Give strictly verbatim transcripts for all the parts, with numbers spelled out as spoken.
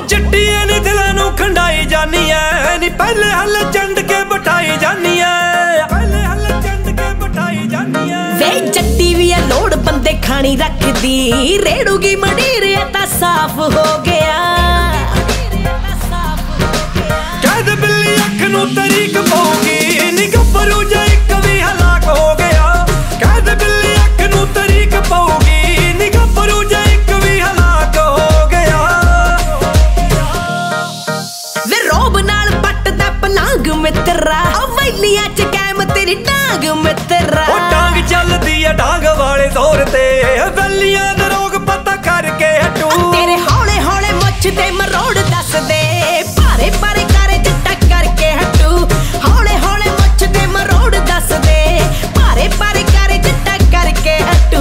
चिट्टिए नी दिलां नूं खंडाई जानी ऐ नी पहले हल चंड के बिठाई जानी ऐ पहले हल चंड के बिठाई जानी ऐ वे जट्टी भी है लोड़ बंदे खानी रख दी रेड़ूगी मंडीर तां साफ हो गया कैद बिल्ली अख नूं तरीक पऊगी नी गब्बरू जा इक भी हलाक हो गया कैद बिल्ली अख नूं तरीक पऊगी नी गब्बरू जा इक भी हलाक हो गया वे रोब नाल पटदा पलांग मित्रा वैलियां च कैम तेरी टांग मित्रा ओ टांग चलदी है डांग वाले जोर ते वैलियां दा रोग पता करके हटू तेरे हौले हौले मुछ ते मरोड़ दस दे भारे भारे करे जट्टा करके हटू हौले हौले मुछ ते मरोड़ दस दे भारे भारे करे जट्टा करके हटू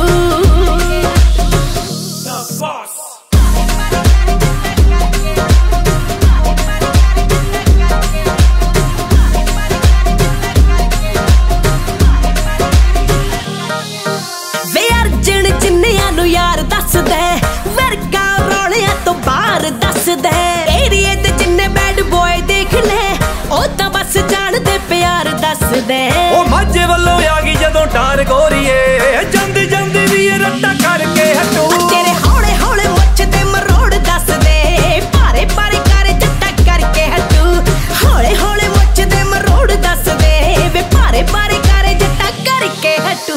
वे अर्जन जिन्नियां नूं यार दस दे वर्गा रौलियां तो बाहर दस दे एरिए ते जिन्ने बैड बॉय देख ले ओ तां बस जान दे प्यार दस दे ओ माझे वल्लों आ गई जदों टार गोरीए जंदी जंदी भी रट्टा करके हटू तेरे हौले हौले मुछ ते मरोड़ दस दे भारे भारे करे जट्टा करके हटू हौले हौले मुछ ते मरोड़ दस दे वे भारे भारे करे जट्टा करके हटू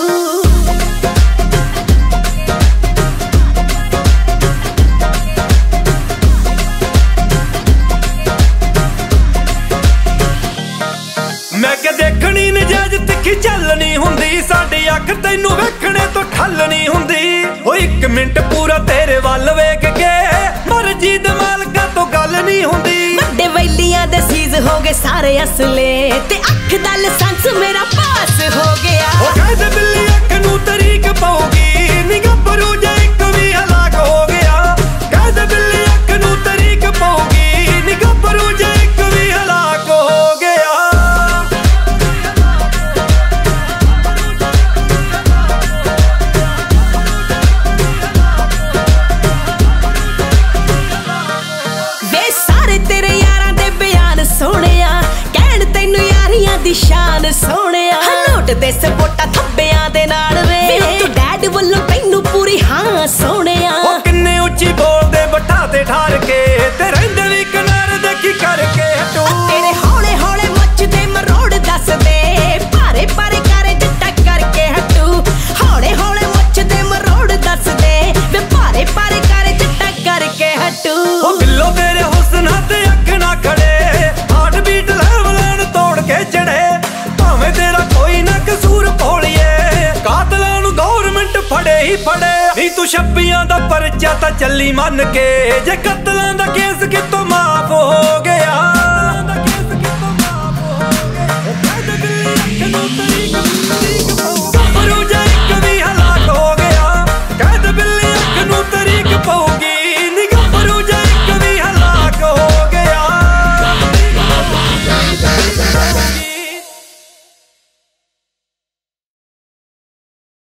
मैं क्या देखनी नजायज तिखी चलनी हुंदी साडी अख तैनू वेखणे तो ठलनी हुंदी ओ इक मिंट पूरा तेरे वल वेख के मर्जी दे मालका तो गल नहीं हुंदी वड्डे वैलियां दे सीज हो गए सारे असले ते अख दा लाइसेंस मेरा पास हो गया ओ कैद बिल्ली अख नूं तरीक पऊगी नी गब्बरू जा इक भी हलाक हो गया कैद बिल्ली अख नूं तरीक पऊगी नी गब्बरू जा इक भी हलाक हो गया वे सारे तेरे यारां दे बयान सोहणिया कहण तैनू यारियां दी शान सोहणिया हलोट दे सपोटा थब्बियां दे नाल वे तू डैड वल्लों तैनू पूरी हां सोहणिया ओ किन्ने उच्ची बोलदे बठा ते ठार के ते रहिंदे वी किनारे दे की करके हटू तेरे हौले हौले मुछ ते मरोड़ दस दे भारे भारे करे जट्टा करके हटू हौले हौले मुछ ते मरोड़ दस दे वे भारे भारे करे जट्टा करके हटू ओ बिल्लो तेरे हुस्न ते अख ना खड़े हार्ट बीट लेवल तोड़ के चढ़े भावें तेरा कोई ना कसूर भोलिए कातलां नूं गौरमेंट फड़े ही फड़े नी तू छब्बियां दा परचा तां चली मन के जे कतलां दा केस कितों